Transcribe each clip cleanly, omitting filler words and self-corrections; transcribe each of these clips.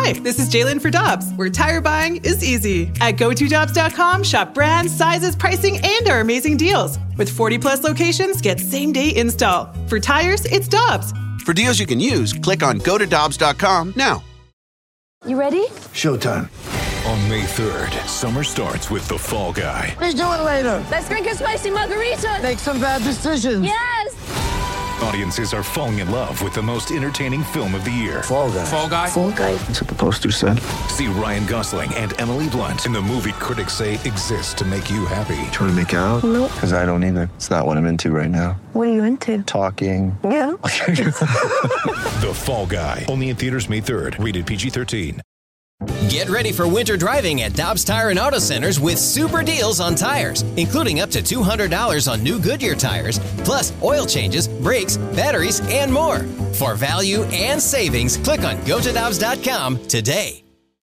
Hi, this is Jalen for Dobbs, where tire buying is easy. At GoToDobbs.com, shop brands, sizes, pricing, and our amazing deals. With 40-plus locations, get same-day install. For tires, it's Dobbs. For deals you can use, click on GoToDobbs.com now. You ready? Showtime. On May 3rd, summer starts with The Fall Guy. Let's do it later. Let's drink a spicy margarita. Make some bad decisions. Yes! Audiences are falling in love with the most entertaining film of the year. Fall Guy. Fall Guy? Fall Guy. That's what the poster said. See Ryan Gosling and Emily Blunt in the movie critics say exists to make you happy. Trying to make it out? Nope. Because I don't either. It's not what I'm into right now. What are you into? Talking. Yeah. The Fall Guy. Only in theaters May 3rd. Rated PG-13. Get ready for winter driving at Dobbs Tire and Auto Centers with super deals on tires, including up to $200 on new Goodyear tires, plus oil changes, brakes, batteries, and more. For value and savings, click on GoToDobbs.com today.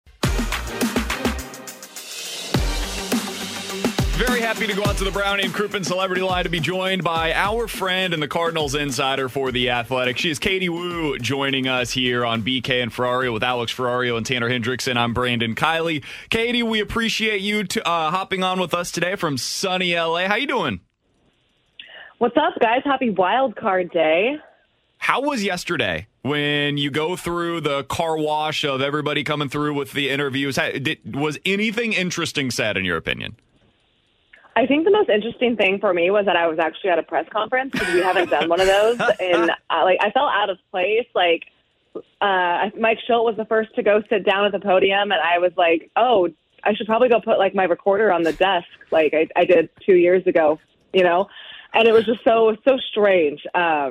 Very happy to go out to the Brown and Crouppen Celebrity Line to be joined by our friend and the Cardinals insider for The Athletic. She is Katie Woo joining us here on BK and Ferrario with Alex Ferrario and Tanner Hendrickson. I'm Brandon Kiley. Katie, we appreciate you hopping on with us today from sunny LA. How you doing? What's up, guys? Happy Wild Card Day. How was yesterday when you go through the car wash of everybody coming through with the interviews? Was anything interesting said, in your opinion? I think the most interesting thing for me was that I was actually at a press conference because we haven't done one of those, and I felt out of place. Mike Schultz was the first to go sit down at the podium, and I was like, "Oh, I should probably go put my recorder on the desk, like I did 2 years ago," And it was just so strange.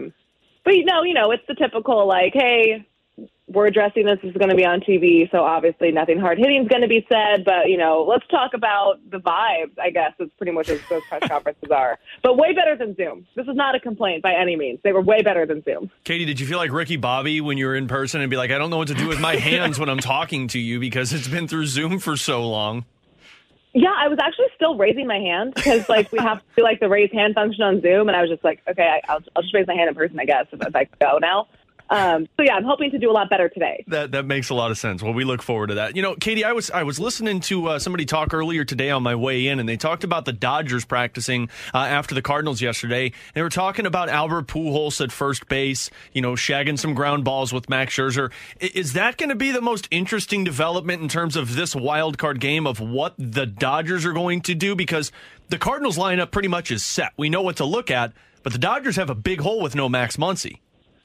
But it's the typical hey, we're addressing this is going to be on TV, so obviously nothing hard-hitting is going to be said, but, let's talk about the vibes, I guess, is pretty much what those press conferences are. But way better than Zoom. This is not a complaint by any means. They were way better than Zoom. Katie, did you feel like Ricky Bobby when you were in person and be like, I don't know what to do with my hands when I'm talking to you because it's been through Zoom for so long? Yeah, I was actually still raising my hand because, we have to do, the raise hand function on Zoom, and I was just like, okay, I'll just raise my hand in person, I guess, if I go now. I'm hoping to do a lot better today. That makes a lot of sense. Well, we look forward to that. Katie, I was listening to somebody talk earlier today on my way in, and they talked about the Dodgers practicing after the Cardinals yesterday. They were talking about Albert Pujols at first base, shagging some ground balls with Max Scherzer. Is that going to be the most interesting development in terms of this wild card game of what the Dodgers are going to do? Because the Cardinals lineup pretty much is set. We know what to look at, but the Dodgers have a big hole with no Max Muncy.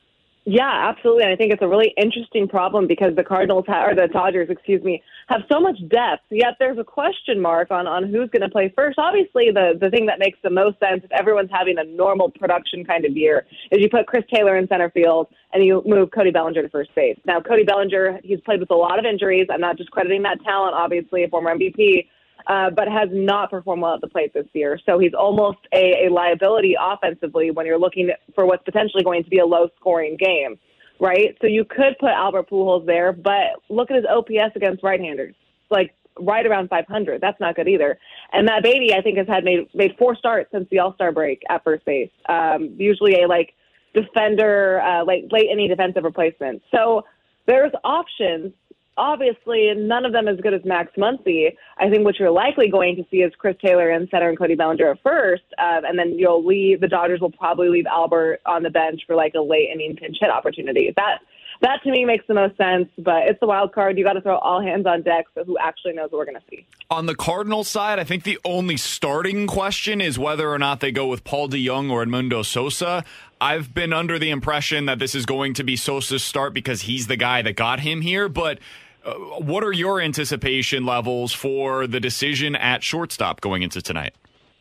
Yeah, absolutely. And I think it's a really interesting problem because the Dodgers, have so much depth, yet there's a question mark on who's going to play first. Obviously, the thing that makes the most sense if everyone's having a normal production kind of year is you put Chris Taylor in center field and you move Cody Bellinger to first base. Now, Cody Bellinger, he's played with a lot of injuries. I'm not discrediting that talent, obviously, a former MVP. But has not performed well at the plate this year. So he's almost a liability offensively when you're looking for what's potentially going to be a low-scoring game, right? So you could put Albert Pujols there, but look at his OPS against right-handers, right around 500. That's not good either. And Matt Beatty, I think, has made 4 starts since the All-Star break at first base. Usually a defender, late inning defensive replacement. So there's options. Obviously, none of them as good as Max Muncy. I think what you're likely going to see is Chris Taylor in center and Cody Bellinger at first, and then the Dodgers will probably leave Albert on the bench for a late inning pinch hit opportunity. That to me makes the most sense, but it's a wild card. You got to throw all hands on deck, so who actually knows what we're going to see. On the Cardinals side, I think the only starting question is whether or not they go with Paul DeJong or Edmundo Sosa. I've been under the impression that this is going to be Sosa's start because he's the guy that got him here, but what are your anticipation levels for the decision at shortstop going into tonight?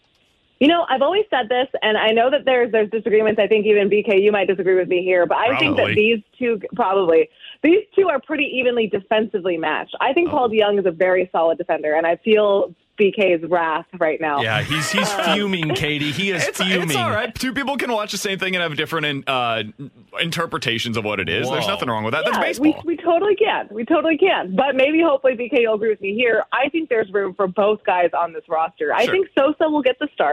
I've always said this, and I know that there's disagreements. I think even BK, you might disagree with me here, but I think that these two are pretty evenly defensively matched. I think Paul DeJong is a very solid defender, and I feel BK's wrath right now. Yeah, he's fuming, Katie. He is fuming. It's all right. Two people can watch the same thing and have different interpretations of what it is. Whoa. There's nothing wrong with that. Yeah, that's baseball. We totally can. We totally can. But maybe, hopefully, BK, you'll agree with me here. I think there's room for both guys on this roster. I think Sosa will get the start.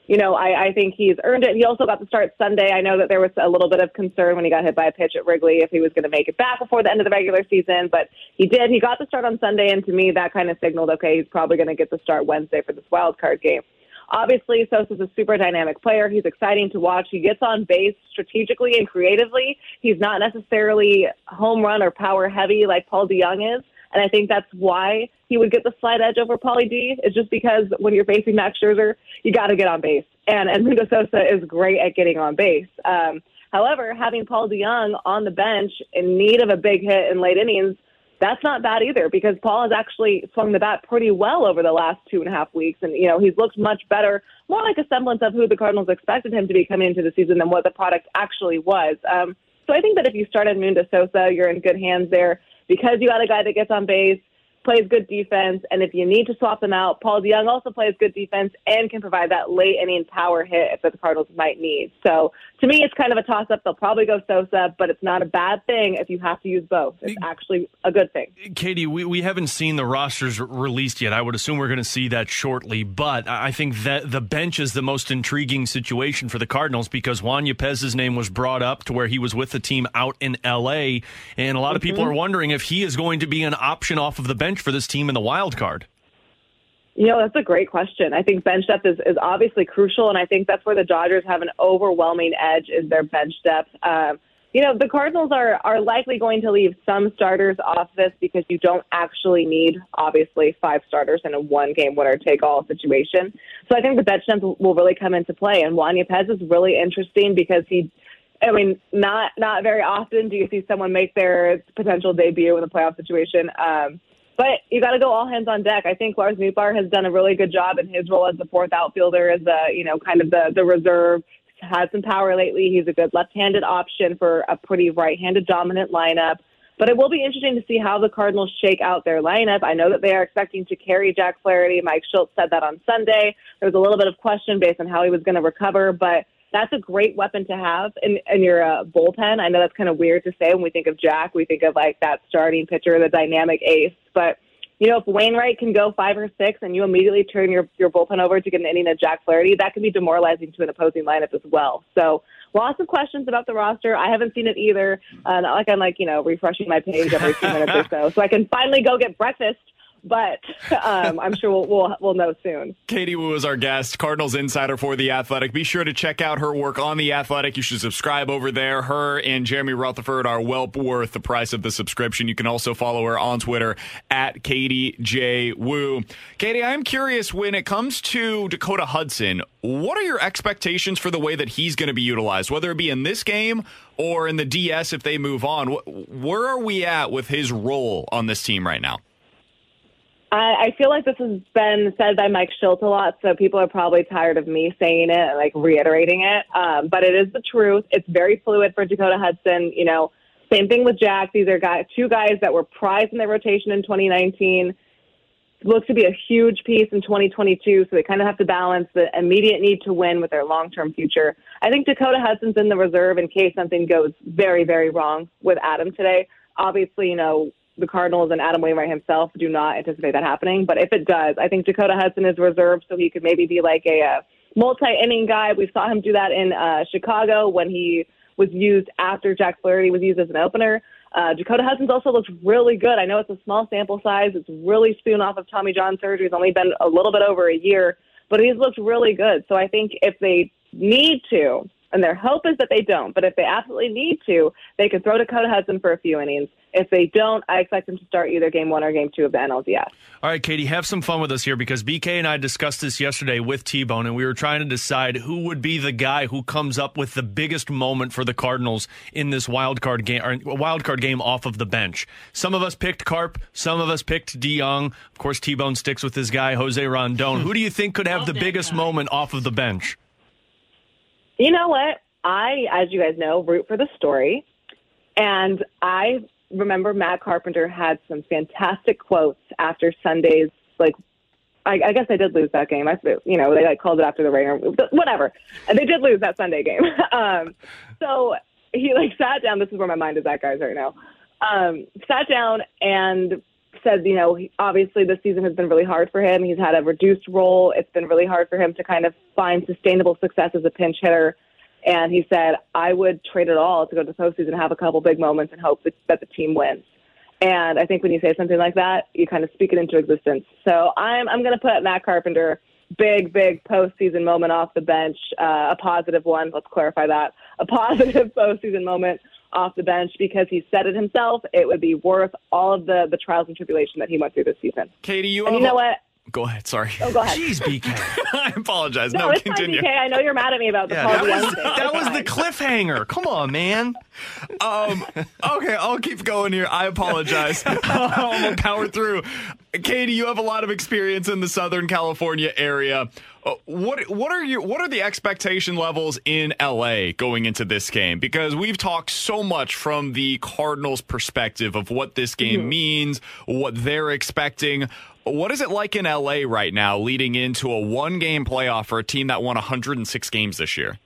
I think he's earned it. He also got the start Sunday. I know that there was a little bit of concern when he got hit by a pitch at Wrigley if he was going to make it back before the end of the regular season, but he did. He got the start on Sunday, and to me, that kind of signaled, okay, he's probably going to get the start Wednesday for this wild card game. Obviously, Sosa's a super dynamic player. He's exciting to watch. He gets on base strategically and creatively. He's not necessarily home run or power heavy like Paul DeJong is. And I think that's why he would get the slight edge over Paulie D. It's just because when you're facing Max Scherzer, you got to get on base. And Edmundo Sosa is great at getting on base. However, having Paul DeJong on the bench in need of a big hit in late innings, that's not bad either, because Paul has actually swung the bat pretty well over the last 2.5 weeks. And, he's looked much better, more like a semblance of who the Cardinals expected him to be coming into the season than what the product actually was. So I think that if you start Edmundo Sosa, you're in good hands there, because you got a guy that gets on base, plays good defense, and if you need to swap them out, Paul DeJong also plays good defense and can provide that late inning power hit that the Cardinals might need. So to me, it's kind of a toss-up. They'll probably go Sosa, but it's not a bad thing if you have to use both. It's actually a good thing. Katie, we haven't seen the rosters released yet. I would assume we're going to see that shortly, but I think that the bench is the most intriguing situation for the Cardinals because Juan Yepez's name was brought up to where he was with the team out in L.A., and a lot of people are wondering if he is going to be an option off of the bench for this team in the wild card. That's a great question. I think bench depth is obviously crucial, and I think that's where the Dodgers have an overwhelming edge is their bench depth. The Cardinals are likely going to leave some starters off this because you don't actually need, obviously, 5 starters in a one-game winner-take-all situation. So I think the bench depth will really come into play, and Juan Yepez is really interesting because not very often do you see someone make their potential debut in a playoff situation. But you got to go all hands on deck. I think Lars Nootbaar has done a really good job in his role as the fourth outfielder, as kind of the reserve. He's had some power lately. He's a good left-handed option for a pretty right-handed dominant lineup. But it will be interesting to see how the Cardinals shake out their lineup. I know that they are expecting to carry Jack Flaherty. Mike Schultz said that on Sunday. There was a little bit of question based on how he was going to recover, but that's a great weapon to have in your bullpen. I know that's kind of weird to say when we think of Jack. We think of like that starting pitcher, the dynamic ace. But, if Wainwright can go 5 or 6 and you immediately turn your bullpen over to get an inning of Jack Flaherty, that can be demoralizing to an opposing lineup as well. So lots of questions about the roster. I haven't seen it either. Not like I'm refreshing my page every 2 minutes or so I can finally go get breakfast. But I'm sure we'll know soon. Katie Woo is our guest, Cardinals insider for The Athletic. Be sure to check out her work on The Athletic. You should subscribe over there. Her and Jeremy Rutherford are well worth the price of the subscription. You can also follow her on Twitter at Katie J. Woo. Katie, I'm curious, when it comes to Dakota Hudson, what are your expectations for the way that he's going to be utilized, whether it be in this game or in the DS if they move on? Where are we at with his role on this team right now? I feel like this has been said by Mike Schultz a lot, so people are probably tired of me saying it and reiterating it. But it is the truth. It's very fluid for Dakota Hudson. Same thing with Jack. These are two guys that were prized in their rotation in 2019. Looks to be a huge piece in 2022, so they kind of have to balance the immediate need to win with their long-term future. I think Dakota Hudson's in the reserve in case something goes very, very wrong with Adam today. Obviously, the Cardinals and Adam Wainwright himself do not anticipate that happening. But if it does, I think Dakota Hudson is reserved so he could maybe be like a multi-inning guy. We saw him do that in Chicago when he was used after Jack Flaherty was used as an opener. Dakota Hudson's also looks really good. I know it's a small sample size. It's really spun off of Tommy John surgery. It's only been a little bit over a year, but he's looked really good. So I think if they need to, and their hope is that they don't, but if they absolutely need to, they can throw Dakota Hudson for a few innings. If they don't, I expect them to start either Game 1 or Game 2 of the NLDS. All right, Katie, have some fun with us here because BK and I discussed this yesterday with T-Bone, and we were trying to decide who would be the guy who comes up with the biggest moment for the Cardinals in this wild card game off of the bench. Some of us picked Carp, some of us picked DeJong. Of course, T-Bone sticks with his guy, Jose Rondon. Who do you think could have the biggest moment off of the bench? You know what? I, as you guys know, root for the story, and I remember Matt Carpenter had some fantastic quotes after Sunday's, I guess they did lose that game. They called it after the rain or whatever. And they did lose that Sunday game. So he sat down. This is where my mind is at, guys, right now. Sat down and said, obviously this season has been really hard for him. He's had a reduced role. It's been really hard for him to kind of find sustainable success as a pinch hitter. And he said, I would trade it all to go to the postseason, have a couple big moments, and hope that the team wins. And I think when you say something like that, you kind of speak it into existence. So I'm going to put Matt Carpenter, big postseason moment off the bench, a positive one. Let's clarify that. A positive postseason moment off the bench, because he said it himself. It would be worth all of the trials and tribulation that he went through this season. Katie, you know what? Go ahead. Sorry. Oh, go ahead. Jeez, BK. I apologize. No, it's continue. fine, BK. I know you're mad at me about the Paul DeJong thing. That was the cliffhanger. Come on, man. Okay, I'll keep going here. I apologize. I'm gonna power through. Katie, you have a lot of experience in the Southern California area. What are the expectation levels in LA going into this game? Because we've talked so much from the Cardinals' perspective of what this game means, what they're expecting. What is it like in LA right now, leading into a one-game playoff for a team that won 106 games this year?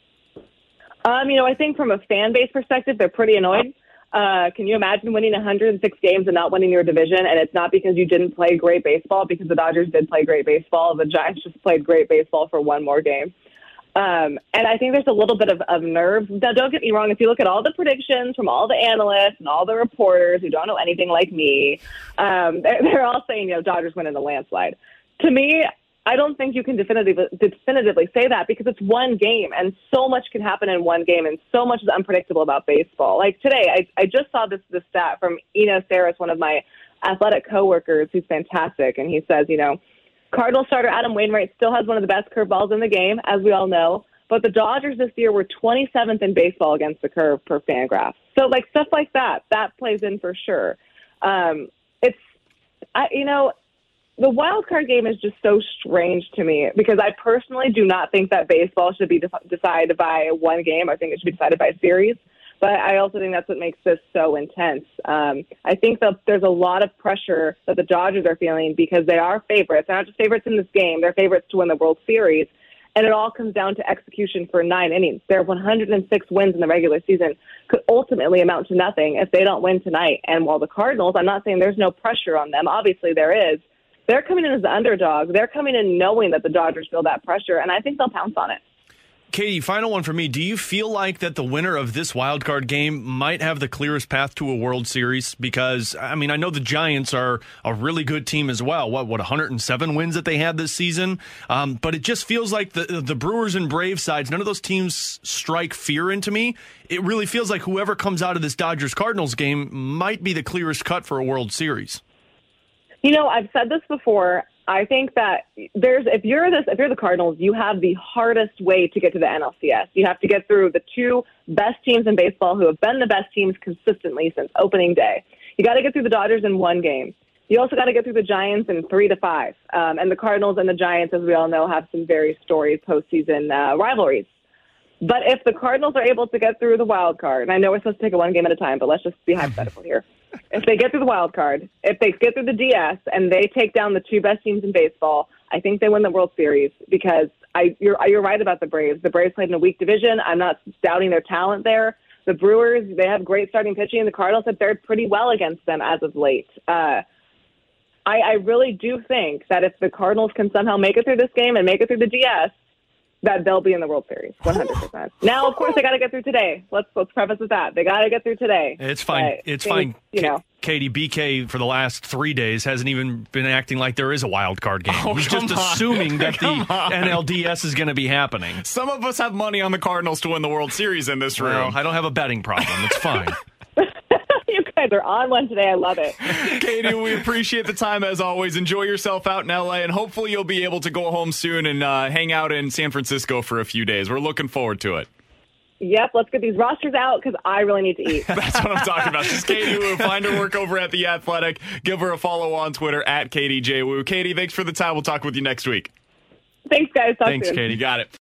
I think from a fan base perspective, they're pretty annoyed. Can you imagine winning 106 games and not winning your division? And it's not because you didn't play great baseball, because the Dodgers did play great baseball. The Giants just played great baseball for one more game. And I think there's a little bit of nerves. Now, don't get me wrong. If you look at all the predictions from all the analysts and all the reporters who don't know anything like me, they're all saying, Dodgers win in a landslide. To me, I don't think you can definitively say that, because it's one game and so much can happen in one game and so much is unpredictable about baseball. Like today, I just saw this stat from Eno Saris, one of my athletic coworkers, who's fantastic. And he says, Cardinal starter Adam Wainwright still has one of the best curveballs in the game, as we all know. But the Dodgers this year were 27th in baseball against the curve per Fangraphs. So stuff like that plays in for sure. The wild card game is just so strange to me, because I personally do not think that baseball should be decided by one game. I think it should be decided by a series. But I also think that's what makes this so intense. I think that there's a lot of pressure that the Dodgers are feeling, because they are favorites. They're not just favorites in this game. They're favorites to win the World Series. And it all comes down to execution for 9 innings. Their 106 wins in the regular season could ultimately amount to nothing if they don't win tonight. And while the Cardinals, I'm not saying there's no pressure on them. Obviously there is. They're coming in as the underdog. They're coming in knowing that the Dodgers feel that pressure, and I think they'll pounce on it. Katie, final one for me. Do you feel like that the winner of this wild card game might have the clearest path to a World Series? Because, I know the Giants are a really good team as well. What 107 wins that they had this season? But it just feels like the Brewers and Braves sides, none of those teams strike fear into me. It really feels like whoever comes out of this Dodgers-Cardinals game might be the clearest cut for a World Series. I've said this before. I think that if you're the Cardinals, you have the hardest way to get to the NLCS. You have to get through the two best teams in baseball who have been the best teams consistently since opening day. You got to get through the Dodgers in one game. You also got to get through the Giants in 3-5. And the Cardinals and the Giants, as we all know, have some very storied postseason rivalries. But if the Cardinals are able to get through the wild card, and I know we're supposed to take it one game at a time, but let's just be hypothetical here. If they get through the wild card, if they get through the DS and they take down the two best teams in baseball, I think they win the World Series, because you're right about the Braves. The Braves played in a weak division. I'm not doubting their talent there. The Brewers, they have great starting pitching. The Cardinals have fared pretty well against them as of late. I really do think that if the Cardinals can somehow make it through this game and make it through the DS, that they'll be in the World Series, 100%. Now, of course, they got to get through today. Let's preface with that. They got to get through today. It's fine. It's fine. Katie, BK for the last 3 days hasn't even been acting like there is a wild card game. He's just assuming that the NLDS is going to be happening. Some of us have money on the Cardinals to win the World Series in this room. Well, I don't have a betting problem. It's fine. You guys are on one today. I love it. Katie, we appreciate the time as always. Enjoy yourself out in LA, and hopefully you'll be able to go home soon and hang out in San Francisco for a few days. We're looking forward to it. Yep, let's get these rosters out, because I really need to eat. That's what I'm talking about. She's Katie Woo. Find her work over at The Athletic. Give her a follow on Twitter at Katie J. Woo. Katie, thanks for the time. We'll talk with you next week. Thanks, guys. Talk Thanks, soon. Katie. Got it.